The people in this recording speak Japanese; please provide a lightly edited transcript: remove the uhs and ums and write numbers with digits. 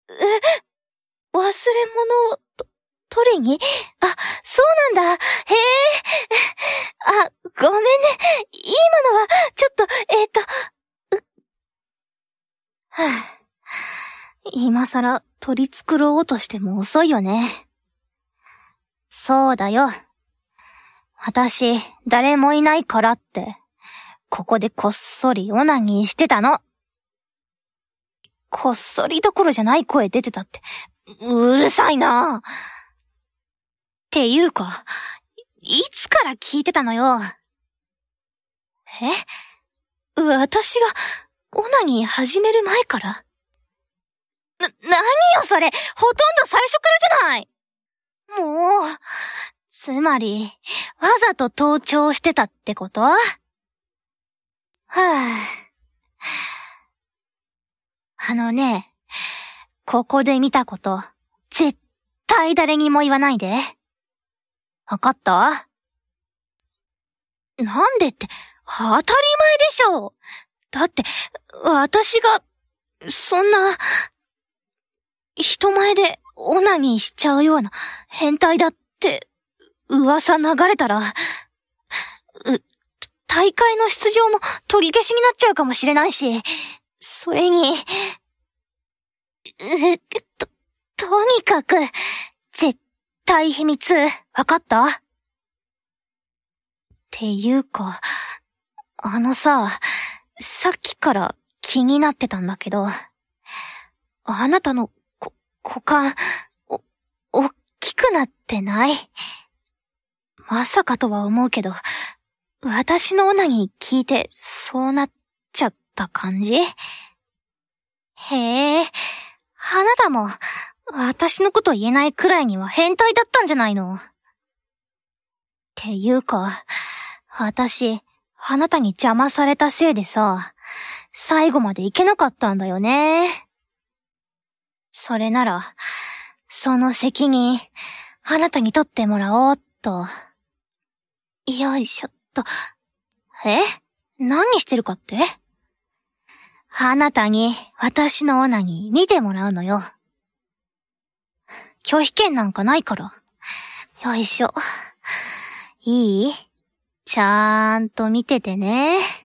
忘れ物を取りに？あ、そうなんだ。へえ。あ、ごめんね。今のは、ちょっと、はぁ。今更取り繕おうとしても遅いよね。そうだよ。私、誰もいないからって、ここでこっそりオナニーしてたの。こっそりどころじゃない声出てたって、うるさいな。っていうか、いつから聞いてたのよ。私がオナニー始める前から？何よそれ、ほとんど最初からじゃない。もう、つまり、わざと盗聴してたってこと？はぁ。ここで見たこと、絶対誰にも言わないで。わかった？なんでって、当たり前でしょ。だって、私が、そんな、人前でオナニーしちゃうような変態だって、噂流れたら、大会の出場も取り消しになっちゃうかもしれないし、それに、とにかく、絶対秘密、わかった？っていうか、さっきから気になってたんだけど、あなたの股間、おっきくなってない？まさかとは思うけど、私のオナニー聞いてそうなっちゃった感じ？へえ、あなたも私のこと言えないくらいには変態だったんじゃないの？っていうか、私、あなたに邪魔されたせいでさ、最後まで行けなかったんだよね。それなら、その責任、あなたに取ってもらおうっと。よいしょっと。何してるかって？あなたに私のオナニー見てもらうのよ。拒否権なんかないから。よいしょ。いい？ちゃーんと見ててね。